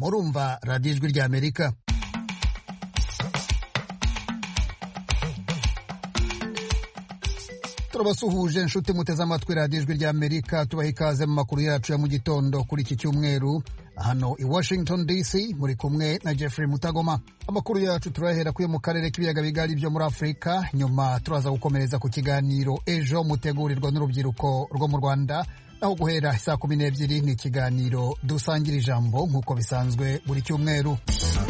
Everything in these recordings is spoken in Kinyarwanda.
murumva radiyo ijwi ry'Amerika. turabasuhuje inshuti muteze amatwi radiyo ijwi ry'Amerika, tubaha ikaze mu makuru yacu ya mu gitondo kuri iki cyumweru. Hano i Washington DC muri kumwe na Jeffrey Mutagoma. Amakuru yacu turahera kuyo mu karere k'ibiyaga bigari byo muri Afurika, nyuma turaza gukomereza ku kiganiro ejo mutegurirwa n'urubyiruko rwo mu Rwanda, naho guhera saa 12 ni ikiganiro dusangira ijambo nk'uko bisanzwe buri cyumweru.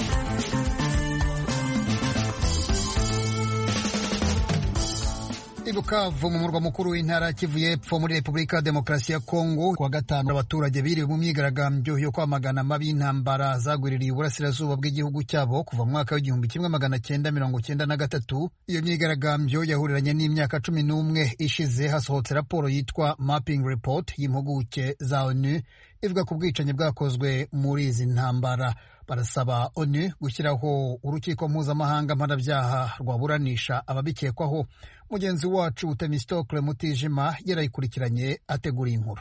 Bukavu mu murwa mukuru w'intara Kivu y'Epfo muri Repubulika ya Demokarasi ya Kongo, kuwa gatanu abaturage biriwe mu myigaragambyo yo kwamagana amabi y'intambara zagwiririye uburasirazuba bw'igihugu cyabo kuva mu mwaka w'1993. Iyo myigaragambyo yahuriranye n'imyaka 11 ishize hasohotse raporo yitwa Mapping Report y'impuguke za ONU ivuga ku bwicanyi bwakozwe muri izi ntambara. Barasaba ONU gushyiraho urukiko mpuzamahanga mpanabyaha rwaburanisha ababikekwaho. Mugenzi wacu Temistokle Mutijima yarayikurikiranye ategura inkuru.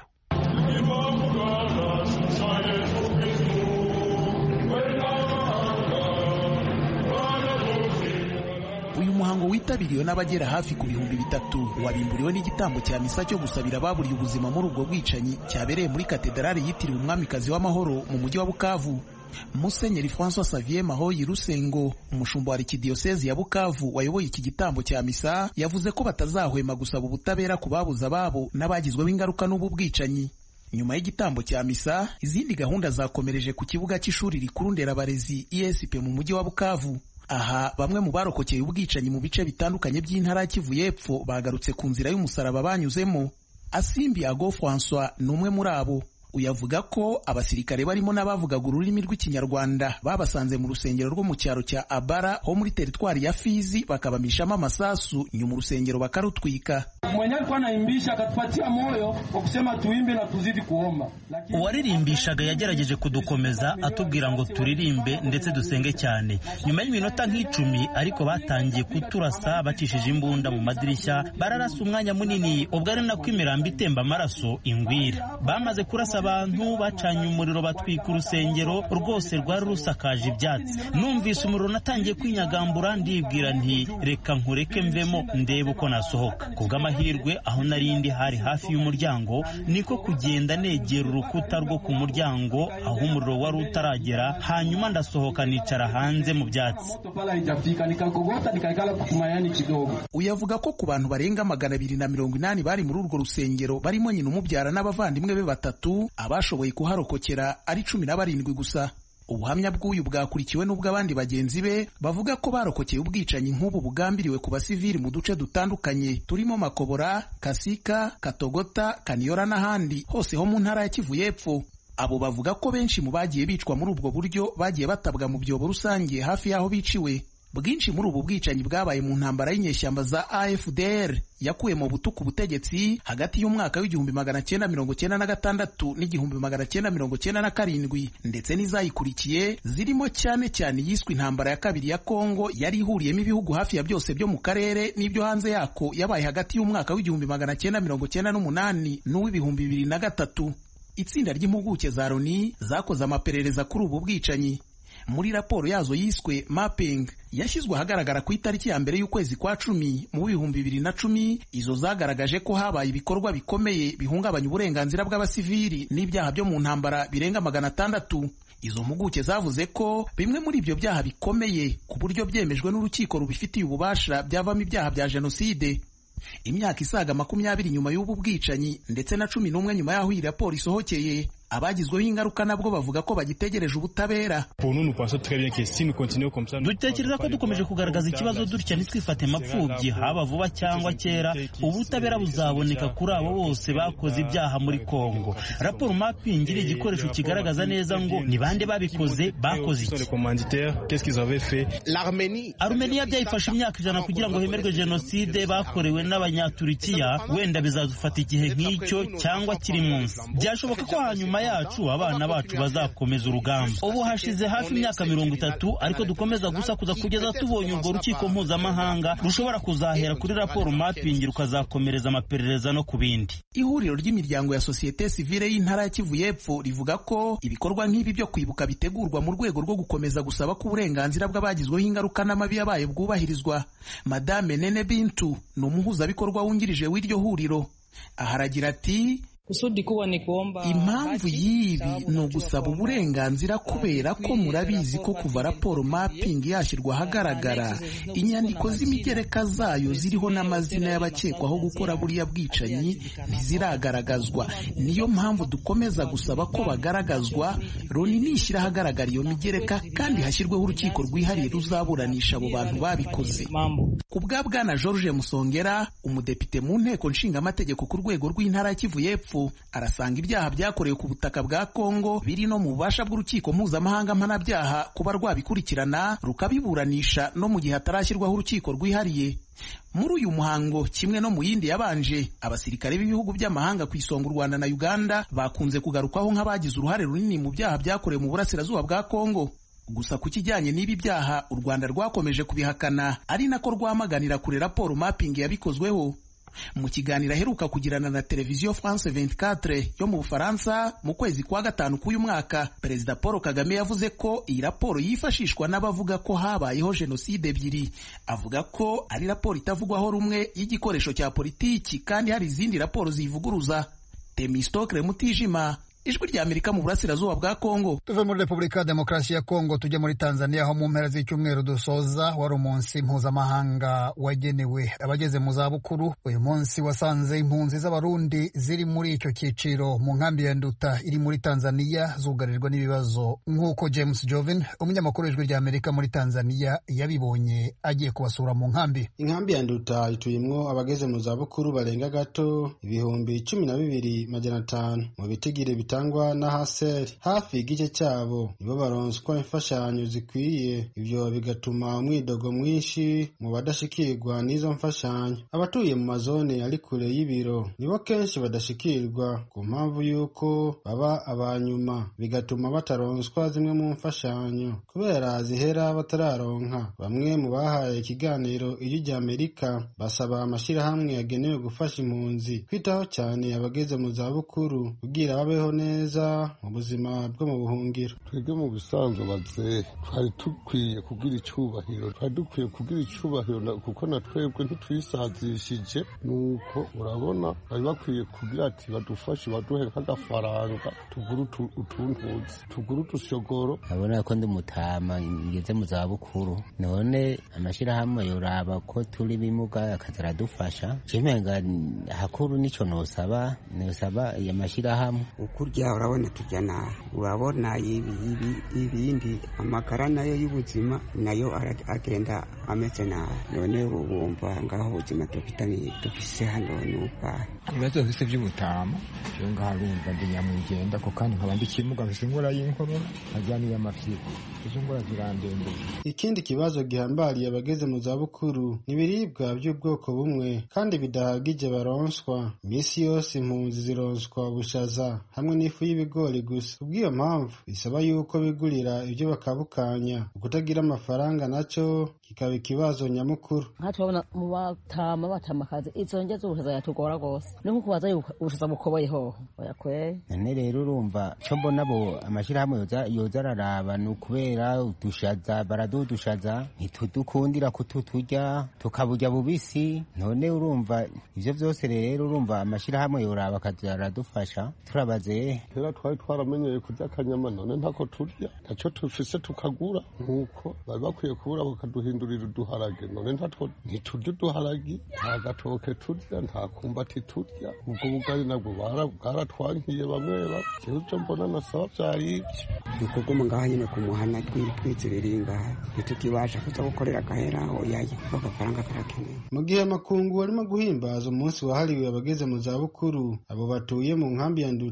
Uyu muhango witabiriwe n'abagera hafi ku 300 wabimburiwe n'igitambo cya misa cyo gusabira ababuriye ubuzima muri ubwo bwicanyi cyabereye muri katedrali yitiriwe umwamikazi w'amahoro mu mujyi wa Bukavu. Musenyeri François Xavier Mahoyi Rusengo, umushumba wa Arikidiyosezi ya Bukavu wayoboye iki gitambo cya misa, yavuze ko batazahwema gusaba ubutabera ku babuze ababo n'abagizweho ingaruka n'ubu bwicanyi. Nyuma y'igitambo cya misa, izindi gahunda zakomereje ku kibuga cy'ishuri rikuru nderabarezi ISP mu mujyi wa Bukavu. Aha bamwe mu barokokeye ubwicanyi mu bice bitandukanye by'intara ya Kivu y'Epfo bagarutse ku nzira y'umusaraba banyuzemo. Asimbi Ago François ni umwe muri abo. Uyavuga ko abasirikare barimo n'abavugaga ururimi rw'ikinyarwanda babasanze mu rusengero rwo mu cyaro cya Abara ho muri teritwari ya Fizi bakabamishamo amasasu, nyuma urusengero bakarutwika. Mwenye alikuwa anaimbisha akatupatia moyo wa kusema tuimbe na tuzidi kuomba. Uwaririmbishaga yagerageje kudukomeza atubwira ngo turirimbe ndetse dusenge cyane. Nyuma y'iminota nk'icumi ariko batangiye kuturasa bacishije imbunda mu madirishya, bararasa umwanya munini, ubwo ari nako imirambo itemba amaraso ingwira. Bamaze kurasa abantu bacanye umuriro batwika urusengero rwose rwari rusakaje ibyatsi. Numvise umuriro natangiye kwinyagambura, ndibwira nti reka nkureke mvemo ndebe uko nasohoka. Kubw'amahirwe aho narindi hari hafi y'umuryango, niko kugenda negera urukuta rwo ku muryango aho umuriro wari utaragera, hanyuma ndasohoka nicara hanze mu byatsi. Uyavuga ko ku bantu barenga 280 bari muri urwo rusengero barimo nyina umubyara n'abavandimwe be 3, abashoboye kuharokokera ari 17 gusa. Ubuhamya bw'uyu bwakurikiwe n'ubw'abandi bagenzi be bavuga ko barokokeye ubwicanyi nk'ubu bugambiriwe ku basivili mu duce dutandukanye turimo Makobora, Kasika, Katogota, Kaniora n'ahandi hose ho mu ntara ya Kivu y'Epfo. Abo bavuga ko benshi mu bagiye bicwa muri ubwo buryo bagiye batabwa mu byobo rusange hafi y'aho biciwe. Bwinshi muri ubu bwicanyi bwabaye mu ntambara y'inyeshyamba za AFDR yakuye mu butuku butegetsi hagati y'umwaka w'1996 n'1997 ndetse n'izayikurikiye zirimo cyane cyane yiswe intambara ya kabiri ya Kongo yari ihuriyemo ibihugu hafi ya byose byo mu karere n'ibyo hanze yako, yabaye hagati y'umwaka w'1998 n'uw'2003. Itsinda ry'impuguke za Loni zakoze amaperereza kuri ubu bwicanyi. Muri raporo yazo yiswe Mapping yashyizwe ahagaragara ku itariki ya mbere y'ukwezi kwa 10 mu 2010, izo zagaragaje ko habaye ibikorwa bikomeye bihungabanya uburenganzira bw'abasivili n'ibyaha byo mu ntambara birenga 600. Izo mpuguke zavuze ko bimwe muri ibyo byaha bikomeye ku buryo byemejwe n'urukiko rubifitiye ububasha byavamo ibyaha bya jenoside. Imyaka isaga 20 nyuma y'ubu bwicanyi ndetse na 11 nyuma y'aho iyi raporo isohokeye, abagizweho ingaruka nabwo bavuga ko bagitegereje ubutabera. Dutekereza ko dukomeje kugaragaza ikibazo dutya ntitwifate mapfubyi, haba vuba cyangwa kera ubutabera buzaboneka kuri abo bose bakoze ibyaha muri Kongo. Raporo Mapping iri igikoresho kigaragaza neza ngo ni bande babikoze, bakoze iki. Armenia byayifashe imyaka 100 kugira ngo hemerwe jenoside bakorewe n'Abanyaturikiya, wenda bizadufata igihe nk'icyo cyangwa kiri munsi. Byashoboka ko hanyuma nyuma yacu abana bacu bazakomeza urugamba. Ubu hashize hafi imyaka 30 ariko dukomeza gusakuza kugeza tubonye urwo rukiko mpuzamahanga rushobora kuzahera kuri raporo mapping rukazakomereza amaperereza no ku bindi. Ihuriro ry'imiryango ya societe civile y'intara ya Kivu y'Epfo rivuga ko ibikorwa nk'ibi byo kwibuka bitegurwa mu rwego rwo gukomeza gusaba ko uburenganzira bw'abagizweho ingaruka n'amabi yabaye bwubahirizwa. Madame Nene Bintu ni umuhuzabikorwa wungirije w'iryo huriro. Aharagira ati impamvu y'ibi ni ugusaba uburenganzira kubera ko murabizi ko kuva raporo mapping yashyirwa ahagaragara inyandiko z'imigereka zayo ziriho n'amazina y'abakekwaho gukora buriya bwicanyi ntiziragaragazwa. Niyo mpamvu dukomeza gusaba ko bagaragazwa, Loni nishyira ahagaragara iyo migereka kandi hashyirweho urukiko rwihariye ruzaburanisha abo bantu babikoze. Ku bwa Bwana George Musongera, umudepite mu nteko nshingamategeko ku rwego rw'intara ya Kivu y'Epfo, arasanga ibyaha byakorewe ku butaka bwa Kongo biri no mu bubasha bw'urukiko mpuzamahanga mpanabyaha kuba rwabikurikirana rukabiburanisha no mu gihe hatarashyirwaho urukiko rwihariye. Muri uyu muhango kimwe no mu yindi yabanje, abasirikare b'ibihugu by'amahanga ku isonga u Rwanda na Uganda bakunze kugarukwaho nk'abagize uruhare runini mu byaha byakorewe mu burasirazuba bwa Kongo. Gusa ku kijyanye n'ibi byaha u Rwanda rwakomeje kubihakana, ari nako rwamaganira kure raporo mapping yabikozweho. Mu kiganiro aheruka kugirana na televiziyo France 24 yo mu Bufaransa mu kwezi kwa gatanu k'uyu mwaka, Perezida Paul Kagame yavuze ko iyi raporo yifashishwa n'abavuga ko habayeho jenoside ebyiri. Avuga ko ari raporo itavugwaho rumwe y'igikoresho cya politiki kandi hari izindi raporo zivuguruza. Temistokle Mutijima, Ijwi rya Amerika mu burasirazuba bwa Kongo. Tuve muri Repubulika ya Demokarasi ya Kongo tujye muri Tanzania, aho mu mpera z'icyumweru dusoza wari umunsi mpuzamahanga wagenewe abageze mu zabukuru. Uyu munsi wasanze impunzi z'abarundi ziri muri icyo cyiciro mu nkambi ya Nduta iri muri Tanzania zugarirwa n'ibibazo, nk'uko James Jovin, umunyamakuru w'Ijwi rya Amerika muri Tanzania, yabibonye agiye kubasura mu nkambi. Inkambi ya Nduta ituyemwo abageze mu zabukuru barenga gato 12,500 mu bitigire bitangwa na HCR. Hafi igice cyabo nibo baronswa imfashanyo zikwiye, ibyo bigatuma umwidogo mwinshi mu badashikirwa n'izo mfashanyo. Abatuye mu mazone ari kure y'ibiro nibo kenshi badashikirwa ku mpamvu y'uko baba abanyuma, bigatuma bataronswa zimwe mu mfashanyo kubera zihera batararonka. Bamwe mu bahaye ikiganiro Ijwi rya Amerika basaba amashyirahamwe yagenewe gufasha impunzi kwitaho cyane abageze mu zabukuru kugira babeho neza mu buzima bwo mu buhungiro. Twebwe mu bisanzwe bazeye twari dukwiye kugira icyubahiro, kuko na twebwe ntitwisazishije. Nuko urabona bari bakwiye kugira ati badufashe, baduhe nk'agafaranga tugura utuntuzi, tugura utushogoro. Abona ko ndi mutama ngeze mu zabukuru, none amashyirahamwe yoraba ko turi bimuga akazaradufasha. Kimenga hakuru nico nosaba ya mashyirahamwe. Ukurya urabona tujya nabi, urabona ibindi amakara nayo y'ubuzima nayo agenda ameze nabi. None urumva ngaho ubuzima dufise hano nuka ibibazo bise by'ubutama yo ngaharumva ndi nyamugenda ko kandi nkaba ndi kimuga mfise ingora y'inkorora ajyaniye amafyiko, izo ngora zirandende. Ikindi kibazo gihambariye abageze mu zabukuru n'ibiribwa by'ubwoko bumwe kandi bidahagije baronswa. Imisi yose impunzi zironswa ubushaza hamwe n'ifu y'ibigori gusa. Kubw'iyo mpamvu bisaba yuko bigurira ibyo bakabukanya. Ukutagira amafaranga nacyo kikaba ikibazo nyamukuru. Nka tubona mu batamakazi izo nge z'ubushaza yatugora gose, nuko kubaza ubushaza bukoboye ho oyakwe. None rero urumva cyo mbona bo amashyirahamwe yoza araraba ni ukubera udushaza baradudushaza ntitudukundira kututurya tukaburya bubisi. None urumva ivyo byose rero urumva amashyirahamwe yoraba akazaradufasha. Turabaze kera twari twaramenyeye kurya akanyama, none ntako turya, ntacyo tufise tukagura. Nkuko bari bakwiye kubura bakaduhindurira uduharage, none ntiturya uduharagi, nta gatoke turya, nta kumbati turya. Ubwo bugari nabwo bwaratwankiye bamwe cyo mbona nasaba byari ibyo dukogoma ngaha nyine ku muhana twizibiri ngaha ntitukibasha kuza gukorera agahera aho yaye agafaranga karakeneye. Mu gihe amakungu arimo guhimbaza umunsi wahariwe abageze mu zabukuru, abo batuye mu nkambi ya Nduta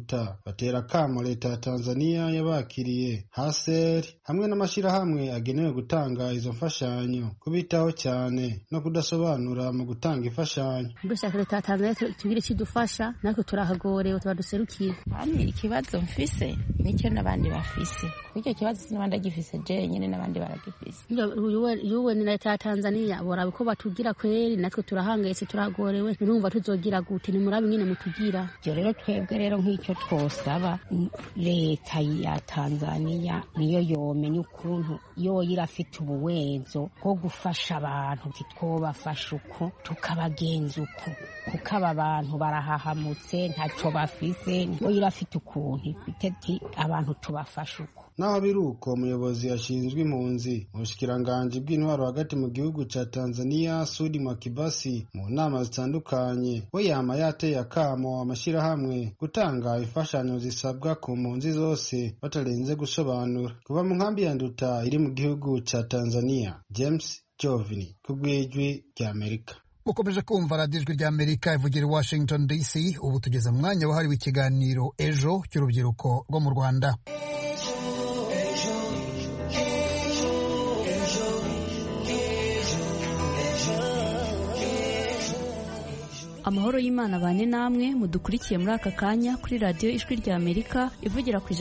batera akamo leta ya Tanzania yabakiriye HCR hamwe n'amashirahamwe agenewe gutanga izo mfashanyo kubitaho cyane no kudasobanura mu gutanga imfashanyo. Dushaka leta ya Tanzania tugira ikidufasha natwe turahagorewe tubaduserukira. Hano ikibazo mfise nicyo n'abandi bafise. Icyo kibazo sinabandi gifise je nyene n'abandi baragifise. Yuwe ni leta ya Tanzania bora ko batugira kweri natwe turahangayitse turagorewe nurumva tuzogira gute ni murabi nyine mutugira. Je rero twebwe rero nk'icyo twosaba leta ya Tanzania niyo yomenya ukuntu yo irafite ubuwenzo bwo gufasha abantu kitwobafasha uko tukabagenza uko kuko aba bantu barahahamutse ntacyo bafise yo irafite ukuntu ifite abantu tubafasha uko. Naho biruko umuyobozi ashinzwe impunzi mu bushikiranganje bw'intwaro hagati mu gihugu ca Tanzania Sudi Mwakibasi mu nama zitandukanye we yama yateye akamo amashirahamwe gutanga imfashanyo zisabwa ku mpunzi zose batarenze gusobanura. Kuva mu nkambi ya Nduta iri mu gihugu ca Tanzania, James Jovini kubwijwi rya Amerika. Mukomeje kumva radiyo ijwi rya Amerika ivugira Washington DC. Ubu tugeze mu mwanya wahariwe ikiganiro ejo cy'urubyiruko rwo mu Rwanda. Amahoro y'Imana bane namwe mudukurikiye muri aka kanya kuri radiyo ijwi rya Amerika ivugira ku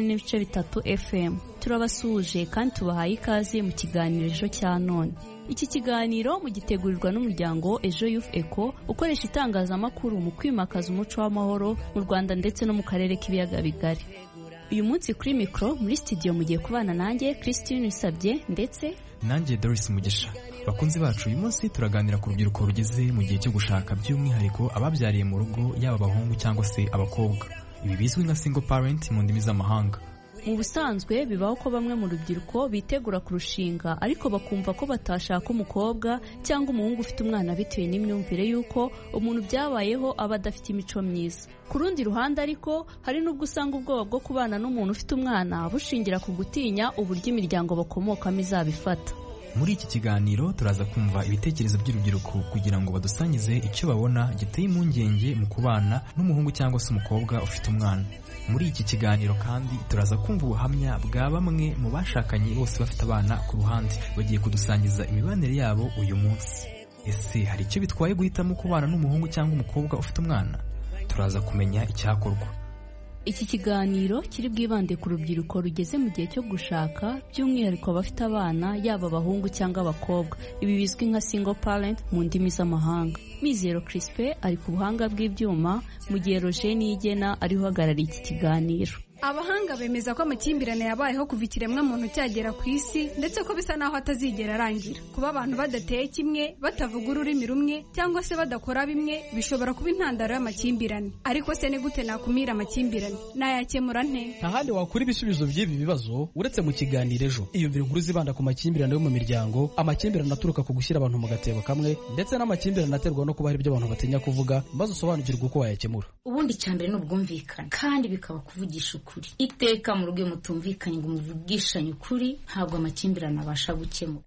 104.3 FM. Turabasuje kandi tubahaye ikaze mu kiganiro ejo cya none. Iki kiganiro mugitegurirwa n'umuryango Ejo Youth Eco ukoresha itangazamakuru mu kwimakaza umuco w'amahoro mu Rwanda ndetse no mu karere k'ibiyaga bigari. Uyu munsi kuri mikro muri studio mugiye kubana nanjye Christine Sabye ndetse nanjye Doris Mugisha. Bakunzi bacu, uyu munsi turaganira ku rubyiruko rugeze mu gihe cyo gushaka, by'umwihariko ababyariye mu rugo, yaba abahungu cyangwa se abakobwa. Ibi bizwi nka single parent mu ndimi z'amahanga. Mu busanzwe bibaho ko bamwe mu rubyiruko bitegura kurushinga ariko bakumva ko batashaka umukobwa cyangwa umuhungu ufite umwana bitewe n'imyumvire y'uko umuntu byabayeho aba adafite imico myiza. Ku rundi ruhande ariko hari n'ubwo usanga ubwoba bwo kubana n'umuntu ufite umwana bushingira ku gutinya uburyo imiryango bakomokamo izabifata. Muri iki kiganiro turaza kumva ibitekerezo by'urubyiruko kugira ngo badusangize icyo babona giteye impungenge mu kubana n'umuhungu cyangwa se umukobwa ufite umwana. Muri iki kiganiro kandi turaza kumva ubuhamya bwa bamwe mu bashakanye bose bafite abana ku ruhande, bagiye kudusangiza imibanire yabo uyu munsi. Ese hari icyo bitwaye guhitamo kubana n'umuhungu cyangwa umukobwa ufite umwana? Turaza kumenya icyakorwa. Iki kiganiro kiri bwibande ku rubyiruko rugeze mu gihe cyo gushaka, by'umwihariko abafite abana yaba abahungu cyangwa abakobwa. Ibi bizwi nka single parent mu ndimi z'amahanga. Mizero Crispe ari ku buhanga bw'ibyuma, mu gihe Roger Niyigena ari uhagarariye iki kiganiro. Abahanga bemeza ko amakimbirane yabayeho kuva ikiremwa muntu cyagera ku isi ndetse ko bisa naho atazigera arangira. Kuba abantu badateye kimwe, batavuga ururimi rumwe cyangwa se badakora bimwe bishobora kuba intandaro y'amakimbirane. Ariko se ni gute nakumira amakimbirane? Nayakemura nte? Nta handi wakura ibisubizo by'ibi bibazo uretse mu kiganiro ejo. Iyumvira inkuru zibanda ku makimbirane yo mu miryango, amakimbirane aturuka ku gushyira abantu mu gatebo kamwe ndetse n'amakimbirane aterwa no kuba hari ibyo abantu batinya kuvuga, maze usobanukirwe uko wayakemura. Ubundi cyambere no ubwumvikane kandi bikaba kuvugisha ukuri. Iteka mu rugo mutumvikanye ngo muvugishanye ukuri ntabwo amakimbirane abasha gukemura.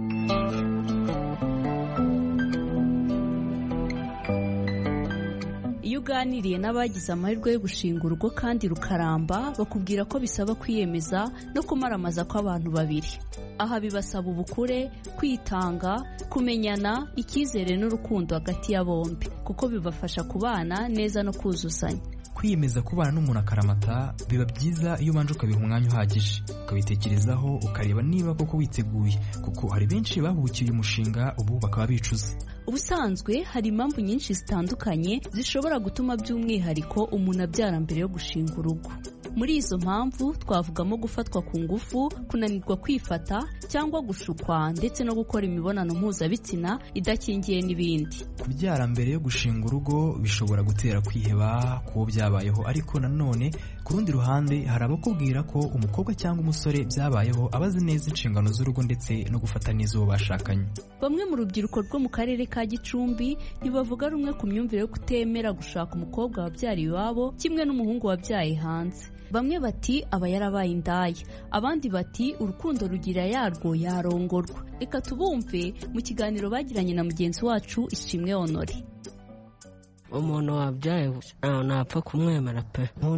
Iyo uganiriye n'abagize amahirwe yo gushinga urugo kandi rukaramba, bakubwira ko bisaba kwiyemeza no kumaramaza kw'abantu babiri. Aha bibasaba ubukure, kwitanga, kumenyana, icyizere n'urukundo hagati ya bombi, kuko bibafasha kubana neza no kuzuzanya. Kwiyemeza kubana n'umuntu akaramata biba byiza iyo ubanje ukabiha umwanya uhagije, ukabitekerezaho, ukareba niba koko witeguye, kuko hari benshi bahubukiye umushinga ubu bakaba bicuza. Ubusanzwe hari impamvu nyinshi zitandukanye zishobora gutuma by'umwihariko umuntu abyara mbere yo gushinga urugo. Muri izo mpamvu twavugamo gufatwa ku ngufu, kunanirwa kwifata cyangwa gushukwa, ndetse no gukora imibonano mpuzabitsina idakingiye n'ibindi. Kubyara mbere yo gushinga urugo bishobora gutera kwiheba kuwo byabayeho, ariko nanone ku rundi ruhande hari abakubwira ko umukobwa cyangwa umusore byabayeho abazi neza inshingano z'urugo ndetse no gufata neza uwo bashakanye. Bamwe mu rubyiruko rwo mu karere ka Gicumbi ntibavuga rumwe ku myumvire yo kutemera gushaka umukobwa wabyariye iwabo kimwe n'umuhungu wabyaye hanze. Bamwe bati aba yarabaye indaya, abandi bati urukundo rugira yarwo yarongorwa. Reka tubumve mu kiganiro bagiranye na mugenzi wacu Ishimwe Honore. Umuntu wabyaye ntapfa kumwemera pe, undi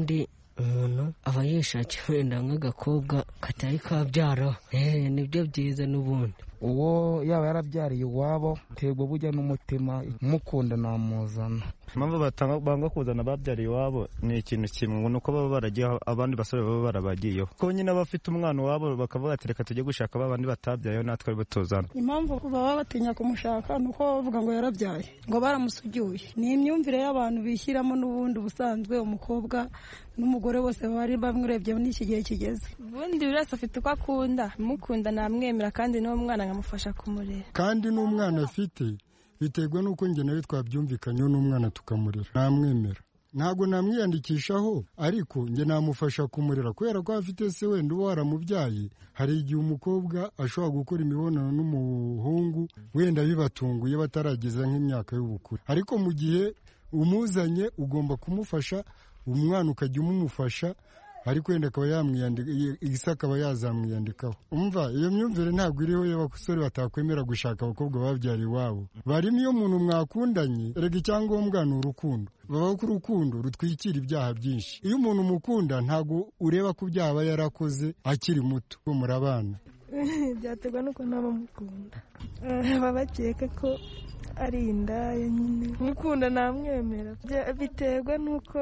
umuntu aba yishakiye wenda nk'agakobwa katari kabyara nibyo byiza n'ubundi. Uwo yaba yarabyariye iwabo terwa bujya n'umutima mukunda namuzana. Impamvu banga kuzana ababyariye iwabo ni ikintu kimwe, nuko baba baragiye abandi basore baba barabagiyeho, ko nyine abafite umwana wabo bakavuga ati reka tujye gushaka abandi batabyayeho natwe butuzana. Impamvu baba batinya kumushaka nuko bavuga ngo yarabyaye, ngo baramusugiye. Ni imyumvire y'abantu bishyiramo n'ubundi ubusanzwe umukobwa n'umugore bose bari bamwirebye n'iki gihe kigeze. Ubundi buri wese afite uko akunda, mukunda namwemera kandi n'uwo mwana nkamufasha kumurera. Kandi n'umwana afite biterwa n'uko njye nawe twabyumvikanyeho n'umwana tukamurera, namwemera. Ntabwo namwiyandikishaho ariko njye namufasha kumurera kubera ko afite se wenda uba waramubyaye. Hari igihe umukobwa ashobora gukora imibonano n'umuhungu wenda bibatunguye batarageza nk'imyaka y'ubukure, ariko mu gihe umuzanye ugomba kumufasha, umwana ukajya umumufasha, ariko wenda akaba yamwiyandika akaba yazamwiyandikaho. Umva iyo myumvire ntabwo iriho y'abasore batakwemera gushaka abakobwa babyariye iwabo. Barimo iyo umuntu mwakundanye, erega icyangombwa ni urukundo. Babaho ko urukundo rutwikira ibyaha byinshi. Iyo umuntu mukunda ntabwo ureba ku byaha aba yarakoze akiri muto, ko murabana. Byaterwa nuko ntabamukunda, baba bakeka ko ari indaya nyine. Mukunda namwemera, biterwa nuko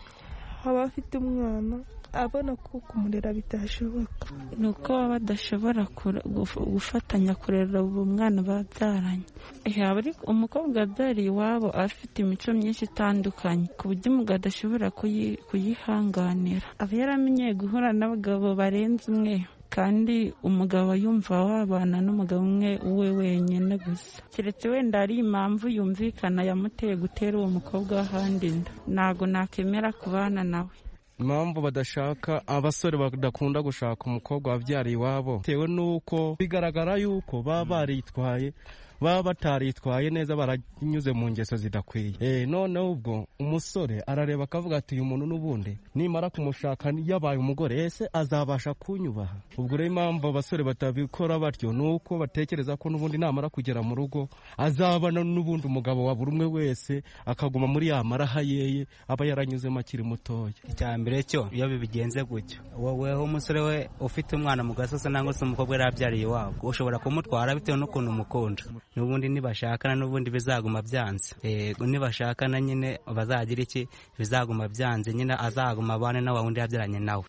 aba afite umwana abona ko kumurera bitashoboka, nuko baba badashobora gufatanya kurera uwo mwana babyaranye. Ariko umukobwa wabyariye iwabo afite imico myinshi itandukanye ku buryo umugabo adashobora kuyihanganira. Aba yaramenyeye guhura n'abagabo barenze umwe, kandi umugabo yumva wabana n'umugabo umwe we wenyine gusa, keretse wenda ari impamvu yumvikana yamuteye gutera uwo mukobwa w'ahandi inda. Ntabwo nakemera kubana nawe. Impamvu badashaka, abasore badakunda gushaka umukobwa wabyariye iwabo bitewe n'uko bigaragara yuko baba baritwaye, baba bataritwaye neza, baranyuze mu ngeso zidakwiye. Noneho ubwo umusore arareba akavuga ati uyu muntu n'ubundi nimara kumushaka yabaye umugore ese azabasha kunyubaha. Ubwo rero impamvu abasore batabikora batyo nuko batekereza ko n'ubundi namara kugera mu rugo azabana n'ubundi umugabo wa buri umwe wese, akaguma muri ya maraha yeye aba yaranyuzemo akiri mutoya. Icyambere cyo iyo bibigenze gutyo, woweho umusore we ufite umwana mu gasozi nangwa se umukobwa yarabyariye iwabo, ushobora kumutwara bitewe n'ukuntu umukunda. N'ubundi nibashakana n'ubundi bizaguma byanze, nibashakana nyine bazagira iki, bizaguma byanze nyine, azaguma abane na wa wundi yabyaranye nawe.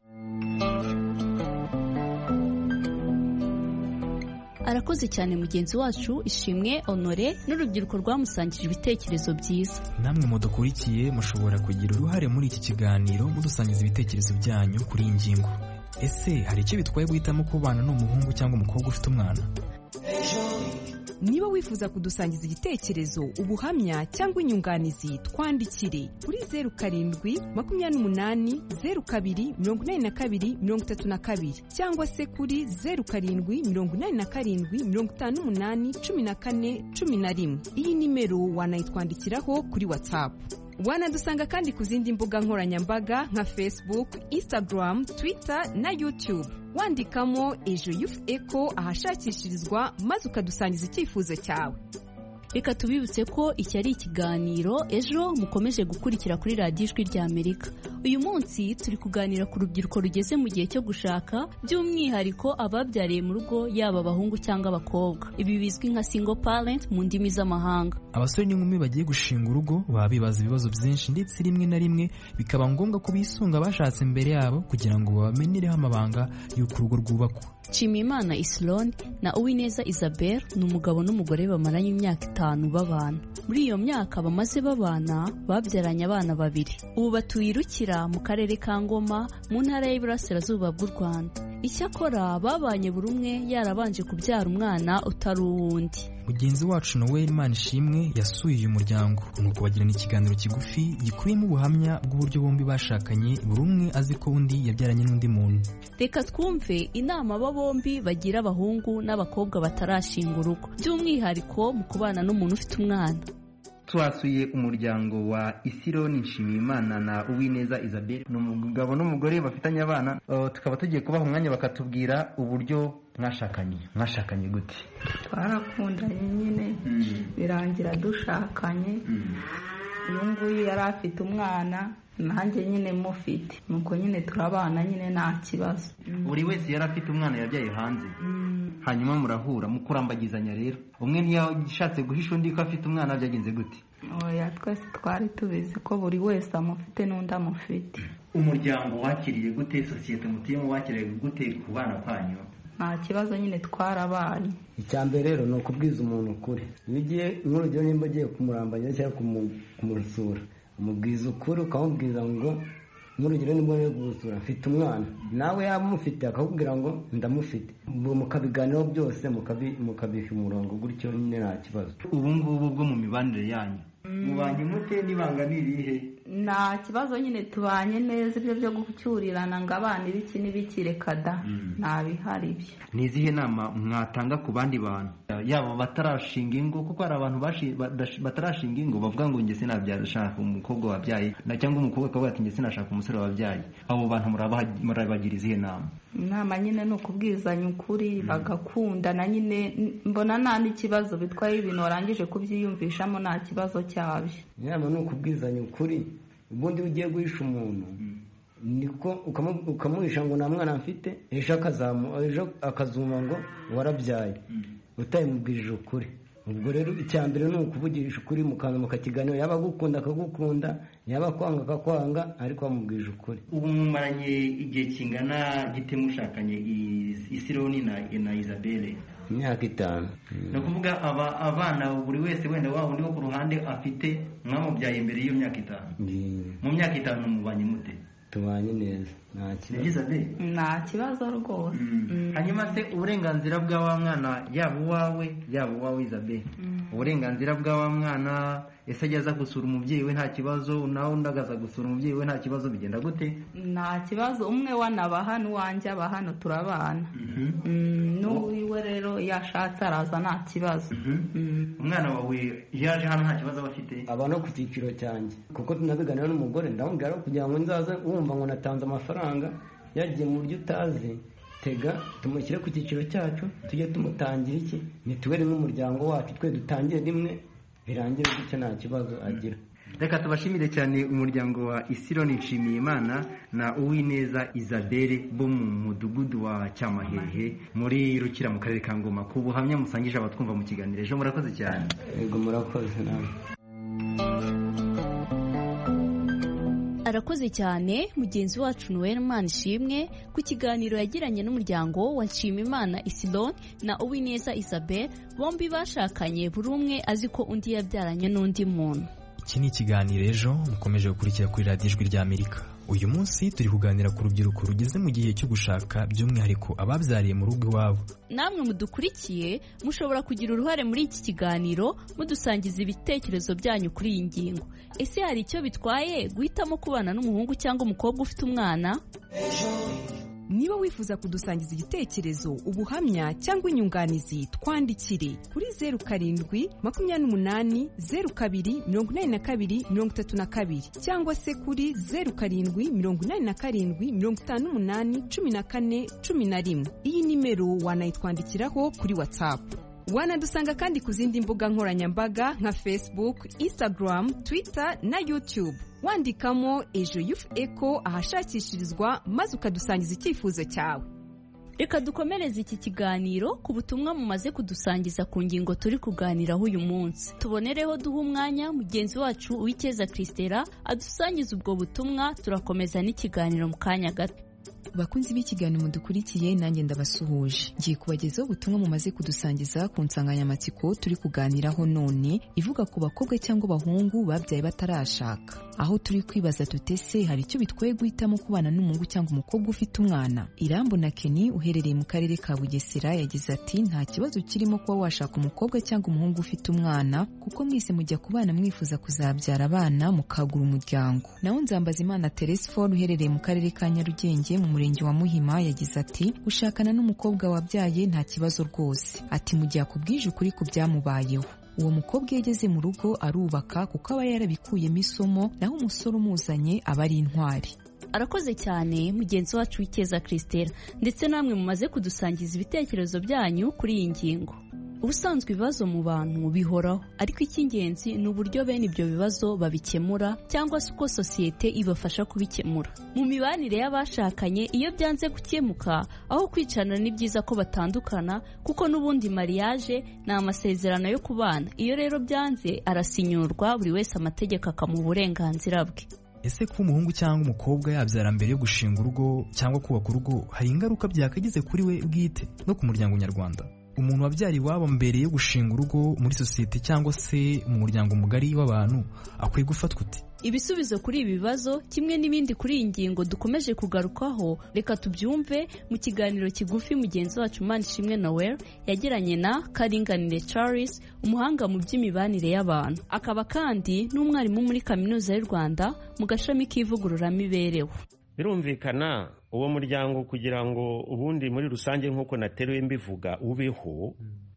Arakoze cyane mugenzi wacu Ishimwe Honore n'urubyiruko rwamusangije ibitekerezo byiza. Namwe mudukurikiye mushobora kugira uruhare muri iki kiganiro mudusangiza ibitekerezo byanyu kuri iyi ngingo. Ese hari icyo bitwaye guhitamo kubana n'umuhungu cyangwa umukobwa ufite umwana? Niba wifuza kudusangiza igitekerezo, ubuhamya cyangwa inyunganizi, twandikire kuri 0788028232 cyangwa se kuri 0787581411. Iyi nimero wanayitwandikiraho kuri WhatsApp. Wanadusanga kandi ku zindi mbuga nkoranyambaga nka Facebook, Instagram, Twitter na YouTube. Wandikamo Ejo Youth Echo ahashakishirizwa maze ukadusangiza icyifuzo cyawe. Reka tubibutse ko iki ari ikiganiro Ejo mukomeje gukurikira kuri radiyo Ijwi ry'Amerika. Uyu munsi turi kuganira ku rubyiruko rugeze mu gihe cyo gushaka, by'umwihariko ababyariye mu rugo, yaba abahungu cyangwa abakobwa. Ibi bizwi nka single parent mu ndimi z'amahanga. Abasore n'inkumi bagiye gushinga urugo baba bibaza ibibazo byinshi, ndetse rimwe na rimwe bikaba ngombwa ko bisunga bashatse imbere yabo kugira ngo babamenyereho amabanga y'uko urugo rwubakwa. Nshimiyimana Islone na Uwineza Isabel ni umugabo n'umugore bamaranye imyaka 5 babana. Muri iyo myaka bamaze babana babyaranye abana 2. Ubu batuye i Rukira mu karere ka Ngoma mu ntara y'Iburasirazuba bw'u Rwanda. Icyakora babanye buri umwe yarabanje kubyara umwana utari uwundi. Mugenzi wacu Noel Manishimwe yasuye uyu muryango, nuko bagirana ikiganiro kigufi gikubiyemo ubuhamya bw'uburyo bombi bashakanye, buri umwe azi ko undi yabyaranye n'undi muntu. Reka twumve inama aba bombi bagira abahungu n'abakobwa batarashinga urugo, by'umwihariko mu kubana n'umuntu ufite umwana. Twasuye umuryango wa Isironi Nshimiyimana na Uwineza Isabel, ni umugabo n'umugore bafitanye abana. Tukaba tugiye kubaha umwanya bakatubwira uburyo mwashakanye gute. Twarakundanye nyine birangira dushakanye. Uyu nguyu yari afite umwana nanjye nyine mufite nuko nyine turabana nyine nta kibazo. Buri wese yari afite umwana yabyaye hanze, hanyuma murahura mukurambagizanya. Rero umwe ntiyashatse guhisha undi ko afite umwana, byagenze gute? Oya, twese twari tubizi ko buri wese amufite n'undi amufite. Umuryango wakiriye gute, sosiyete mutuyemo wakiriye gute ku bana kwanyu? Nta kibazo nyine twarabaye. Icyambere rero ni ukubwiza umuntu ukuri. Iyo ugiye nk'urugero nimba ugiye kumurambanya cyangwa kumurusura, umubwiza ukuri ukamubwiza ngo nk'urugero nimba ugiye gusura mfite umwana, nawe yaba umufite akakubwira ngo ndamufite, mukabiganiraho byose mukabiha umurongo, gutyo nyine nta kibazo. Ubu ngubu bwo mu mibanire yanyu mubanye mute, n'ibanga n'irihe? Nta kibazo nyine tubanye neza, ibyo byo gucyurirana ngo abana ibiki n'ibiki reka da, nta bihari ibyo. Ni izihe nama mwatanga ku bandi bantu, yaba batarashinga ingo? Kuko hari abantu batarashinga ingo bavuga ngo njye sinabyashaka umukobwa wabyaye, cyangwa umukobwa akavuga ati njye sinashaka umusore wabyaye. Abo bantu murabagira izihe nama? Inama nyine ni ukubwizanya ukuri, bagakundana nyine. Mbona nta n'ikibazo bitwaye, ibintu warangije kubyiyumvishamo nta kibazo cyabyo. Inama ni ukubwizanya ukuri. Ubundi ugiye guhisha umuntu niko ukamuhisha ngo nta mwana mfite, ejo akazuma ngo warabyaye utayimubwirije ukuri. Ubwo rero icyambere ni ukuvugisha ukuri, mukantu mukakiganira, yaba agukunda akagukunda, yaba kwanga akakwanga, ariko wamubwirije ukuri. Ubu mumaranye igihe kingana gite mushakanye, Isironi na Isabelle? Imyaka 5. Ni ukuvuga abana buri wese wenda wa undi wo ku ruhande afite, mwamubyaye imbere y'iyo myaka 5. Mu myaka 5 mubanye mute? Tubanye neza, nta kibazo. Nta kibazo rwose. Hanyuma se uburenganzira bwa wa mwana, yaba uwawe Isabelle, uburenganzira bwa wa mwana, ese ajya aza gusura umubyeyi we nta kibazo, nawe undi agaza gusura umubyeyi we nta kibazo, bigenda gute? Nta kibazo, umwe wanaba hano uwanjye aba hano, turabana. N'uwiwe rero yashatse araza nta kibazo. Umwana wawe yaje hano nta kibazo aba afite? Aba no ku cyiciro cyanjye, kuko tunabiganira n'umugore, ndamubwira kugira ngo nzaza wumva ngo natanze amafaranga yagiye mu buryo utazi, tega tumushyire ku cyiciro cyacu, tujye tumutangira iki mituweli nk'umuryango wacu, twe dutangire rimwe, birangire gutyo nta kibazo agira. Reka tubashimire cyane umuryango wa Isironi Nshimiyimana na Uwineza Isabelle bo mu mudugudu wa Cyamahehe muri Rukira mu karere ka Ngoma, ku buhamya musangije abatwumva mu kiganiro ejo. Murakoze cyane. Yego, murakoze nawe. Arakoze cyane mugenzi wacu Noel Manishimwe ku kiganiro yagiranye n'umuryango wa Nshimiyimana Isironi na Uwineza Isabelle, bombi bashakanye buri umwe azi ko undi yabyaranye n'undi muntu. Iki ni ikiganiro ejo mukomeje gukurikira kuri radiyo Ijwi ry'Amerika. Uyu munsi turi kuganira ku rubyiruko rugeze mu gihe cyo gushaka, by'umwihariko ababyariye mu rugo iwabo. Namwe mudukurikiye mushobora kugira uruhare muri iki kiganiro, mudusangiza ibitekerezo byanyu kuri iyi ngingo. Ese hari icyo bitwaye guhitamo kubana n'umuhungu cyangwa umukobwa ufite umwana? Niba wifuza kudusangiza igitekerezo, ubuhamya cyangwa inyunganizi, twandikire kuri 0728028232 cyangwa se kuri 0787581411. Iyi nimero wanayitwandikiraho kuri WhatsApp. Wanadusanga kandi ku zindi mbuga nkoranyambaga nka Facebook, Instagram, Twitter na YouTube. Wandikamo Ejo Youth Echo ahashakishirizwa, maze ukadusangiza icyifuzo cyawe. Reka dukomereze iki kiganiro ku butumwa mumaze kudusangiza ku ngingo turi kuganiraho uyu munsi. Tubonereho duha umwanya mugenzi wacu Uwikeza Christella adusangiza ubwo butumwa, turakomeza n'ikiganiro mu kanya gato. Bakunzi b'ikiganiro mudukurikiye, nanjye ndabasuhuje. Ngiye kubagezaho ubutumwa mumaze kudusangiza ku nsanganyamatsiko turi kuganiraho none, ivuga ku bakobwa cyangwa abahungu babyaye batarashaka. Aho turi kwibaza tutese hari icyo bitwaye guhitamo kubana n'umuhungu cyangwa umukobwa ufite umwana. Irambona Kenny uherereye mu karere ka Bugesera yagize ati nta kibazo kirimo kuba washaka umukobwa cyangwa umuhungu ufite umwana, kuko mwese mujya kubana mwifuza kuzabyara abana mukagura umuryango. Naho Nzambazimana Teresphore uherereye mu karere ka Nyarugenge mu murenge wa Muhima yagize ati gushakana n'umukobwa wabyaye nta kibazo rwose. Ati mu gihe akubwije ukuri ku byamubayeho. Uwo mukobwa yageze mu rugo arubaka kuko aba yarabikuyemo isomo, naho umusore umuzanye aba ari intwari. Arakoze cyane mugenzi wacu Uwikeza Christella, ndetse namwe mumaze kudusangiza ibitekerezo byanyu kuri iyi ngingo. ubusanzwe ibibazo mu bantu bihoraho, ariko icy'ingenzi ni uburyo bene ibyo bibazo babikemura cyangwa se uko sosiyete ibafasha kubikemura. Mu mibanire y'abashakanye iyo byanze gukemuka, aho kwicarana ni byiza ko batandukana, kuko n'ubundi mariage ni amasezerano yo kubana. Iyo rero byanze arasinyurwa, buri wese amategeko akamuha uburenganzira bwe. Ese kuba umuhungu cyangwa umukobwa yabyara mbere yo gushinga urugo cyangwa kubaka urugo hari ingaruka byakagize kuri we bwite no ku muryango nyarwanda? Umuntu wabyara iwabo mbere yo gushinga urugo muri sosiyete cyangwa se mu muryango mugari w'abantu akwiye gufatwa ute? Ibisubizo kuri ibi bibazo kimwe n'ibindi kuri iyi ngingo dukomeje kugarukaho, reka tubyumve mu kiganiro kigufi mugenzi wacu Manishimwe Noel yagiranye na Karinganire Charles, umuhanga mu by'imibanire y'abantu, akaba kandi n'umwarimu muri Kaminuza y'u Rwanda mu gashami k'ivugururamibereho. Birumvikana uwo muryango kugira ngo ubundi muri rusange nk'uko nateruye mbivuga ubeho,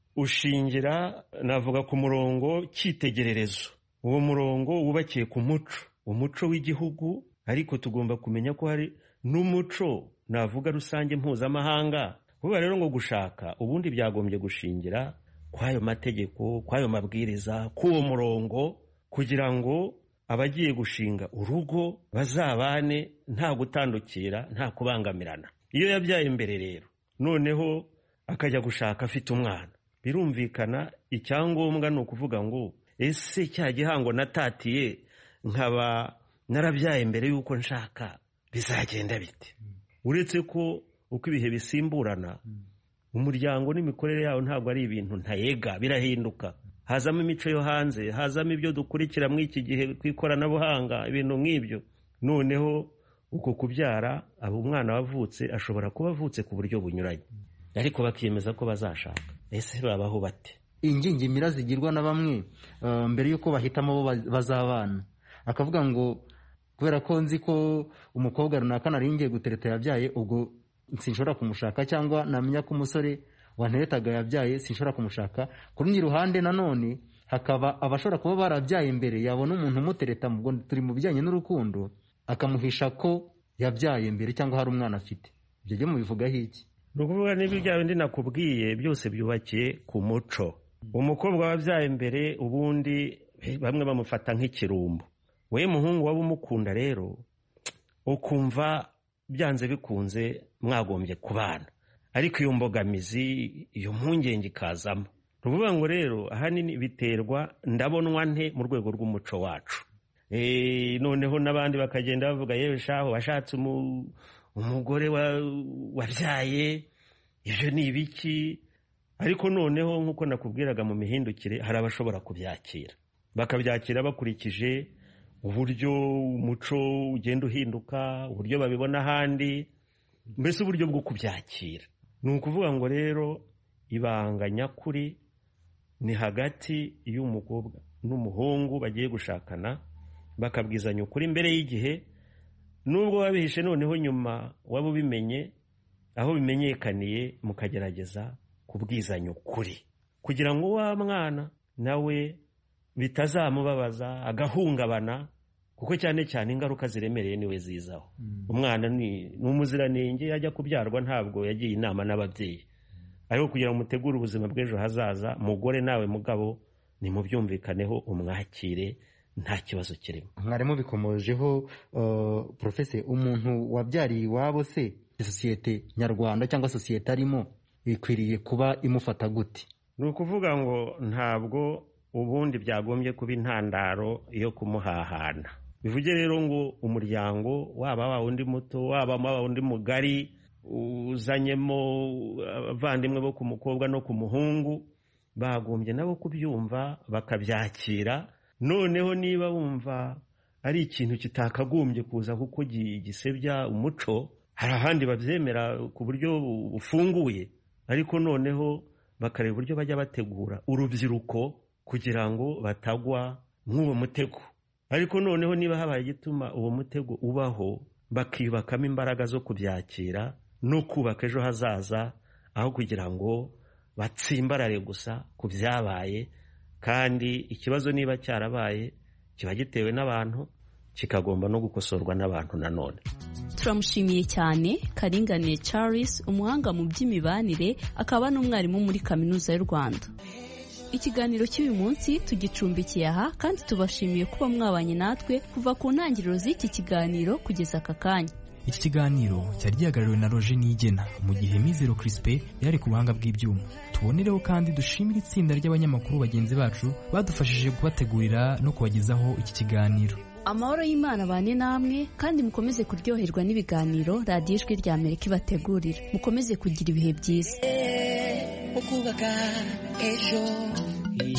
ushingira navuga ku murongo cyitegererezo. Uwo murongo wubakiye ku umuco w'igihugu, ariko tugomba kumenya ko hari n'umuco navuga rusange mpuzamahanga. Kuba rero ngo gushaka ubundi byagombye gushingira kw'ayo mategeko, kw'ayo mabwiriza, k'uwo murongo, kugira ngo abagiye gushinga urugo bazabane nta gutandukira, nta kubangamirana. Iyo yabyaye imbere rero noneho akajya gushaka afite umwana, birumvikana icyangombwa ni ukuvuga ngo ese cya gihango natatiye nkaba narabyaye mbere y'uko nshaka bizagenda bite? Uretse ko uko ibihe bisimburana, umuryango n'imikorere yawo ntabwo ari ibintu ntayega, birahinduka. Hazamo imico yo hanze, hazamo ibyo dukurikira muri iki gihe ku ikoranabuhanga, ibintu nk'ibyo. Noneho uko kubyara, abo umwana wavutse ashobora kuba avutse ku buryo bunyuranye, ariko bakiyemeza ko bazashaka. Ese babaho bate? Ingingimira zigirwa na bamwe mbere y'uko bahitamo bo bazabana, akavuga ngo kubera ko nzi ko umukobwa runaka nari ngiye gutereta yabyaye, ubwo sinshobora kumushaka, cyangwa namenya ko umusore wanteretaga yabyaye sinshobora kumushaka. Ku rundi ruhande nanone hakaba abashobora kuba barabyaye mbere, yabona umuntu umutereta, ubwo turi mu bijyanye n'urukundo, akamuhisha ko yabyaye mbere cyangwa hari umwana afite. Ibyo byo mubivugaho iki? Ni ukuvuga niba ibyawe ndi nakubwiye byose byubakiye ku muco. Umukobwa wabyaye mbere ubundi bamwe bamufata nk'ikirumbo. We muhungu waba umukunda rero ukumva byanze bikunze mwagombye kubana, ariko iyo mbogamizi, iyo mpungenge ikazamo. Ni ukuvuga ngo rero ahanini biterwa ndabonwa nte mu rwego rw'umuco wacu. Noneho n'abandi bakagenda bavuga yewe shaho washatse umugore wabyaye, ibyo ni ibiki? Ariko noneho nk'uko nakubwiraga mu mihindukire, hari abashobora kubyakira, bakabyakira bakurikije uburyo umuco ugenda uhinduka, uburyo babibona ahandi, mbese uburyo bwo kubyakira. Ni ukuvuga ngo rero ibanga nyakuri ni hagati y'umukobwa n'umuhungu bagiye gushakana, bakabwizanya ukuri mbere y'igihe, nubwo wabihishe noneho nyuma waba ubimenye, aho bimenyekaniye mukagerageza kubwizanya ukuri, kugira ngo wa mwana nawe bitazamubabaza agahungabana, kuko cyane cyane ingaruka ziremereye niwe zizaho. Umwana ni umuziranenge, yajya kubyarwa ntabwo yagiye inama n'ababyeyi, ariko kugira ngo mutegure ubuzima bw'ejo hazaza, mugore nawe mugabo nimubyumvikaneho, umwakire nta kibazo kirimo. Mwarimu bikomojeho Professor, umuntu wabyariye iwabo se sosiyete nyarwanda cyangwa sosiyete arimo ikwiriye kuba imufata gute? Ni ukuvuga ngo ntabwo ubundi byagombye kuba intandaro yo kumuhahana. Bivuge rero ngo umuryango waba wa undi muto, waba wa undi mugari, uzanyemo abavandimwe bo ku mukobwa no ku muhungu, bagombye nabo kubyumva bakabyakira. Noneho niba wumva ari ikintu kitakagombye kuza kuko gisebya umuco, hari ahandi babyemera ku buryo bufunguye, ariko noneho bakareba uburyo bajya bategura urubyiruko kugira ngo batagwa nk'uwo mutego. Ariko noneho niba habaye igituma uwo mutego ubaho, bakibakamo imbaraga zo kubyakira no kubaka ejo hazaza, aho kugira ngo batsimbarare gusa ku byabaye. Kandi ikibazo niba cyarabaye kiba gitewe n'abantu, kikagomba no gukosorwa n'abantu nanone. Turamushimiye cyane Karinganiye Charles, umuhanga mu by'imibanire akaba n'umwarimu muri Kaminuza y'u Rwanda. Ikiganiro cy'uyu munsi tugicumbikiye aha kandi tubashimiye kuba mwabanye natwe kuva ku ntangiriro z'iki kiganiro kugeza aka kanya. Iki kiganiro cyari gihagarariwe na Roger Nigena mu gihe Mizero Crispin yari ku buhanga bw'ibyuma. Tubonereho kandi dushimira itsinda ry'abanyamakuru bagenzi bacu badufashije kubategurira no kubagezaho iki kiganiro. Amahoro y'Imana bane namwe kandi mukomeze kuryoherwa n'ibiganiro Radio Ijwi rya Amerika ibategurira. Mukomeze kugira ibihe byiza. Ukubaka ejo